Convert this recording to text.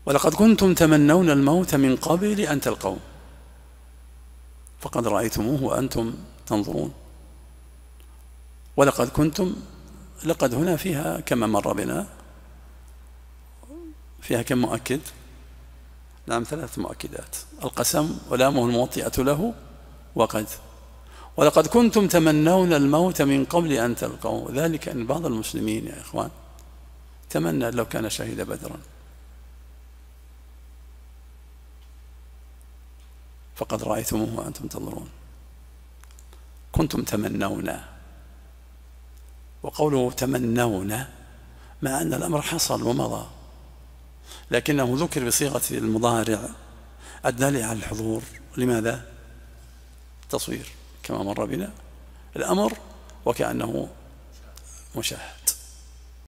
ولقد كنتم تمنون الموت من قبل أن تلقوه فقد رأيتموه وأنتم تنظرون. ولقد كنتم، لقد هنا فيها كما مر بنا فيها كم مؤكد؟ نعم 3 مؤكدات: القسم ولامه الموطئة له وقد. ولقد كنتم تمنون الموت من قبل أن تلقوه، ذلك أن بعض المسلمين يا إخوان تمنى لو كان شهيد بدرا، فقد رأيتموه وأنتم تنظرون. كنتم تمنون، وقوله تمنون مع أن الأمر حصل ومضى، لكنه ذكر بصيغة المضارع الدال على الحضور. لماذا؟ تصوير كما مر بنا الأمر وكأنه مشاهد.